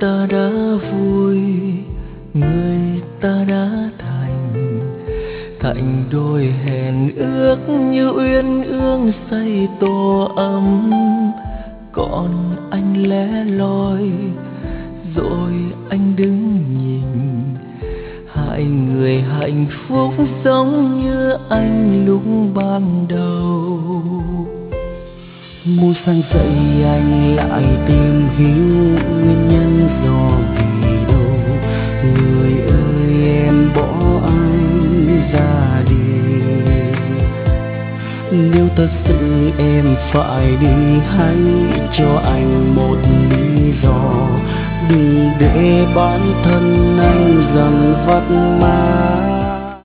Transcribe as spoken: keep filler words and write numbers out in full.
ta đã vui, người ta đã thành, thành đôi hẹn ước như uyên ương say tổ ấm. Còn anh lẻ loi rồi anh đứng nhìn, hai người hạnh phúc giống như anh lúc ban đầu. Muốn sáng dậy anh lại tìm hiểu nguyên nhân do vì đâu. Người ơi em bỏ anh ra đi, nếu thật sự em phải đi hãy cho anh một lý do. Đừng để bản thân anh dần vắt mãi.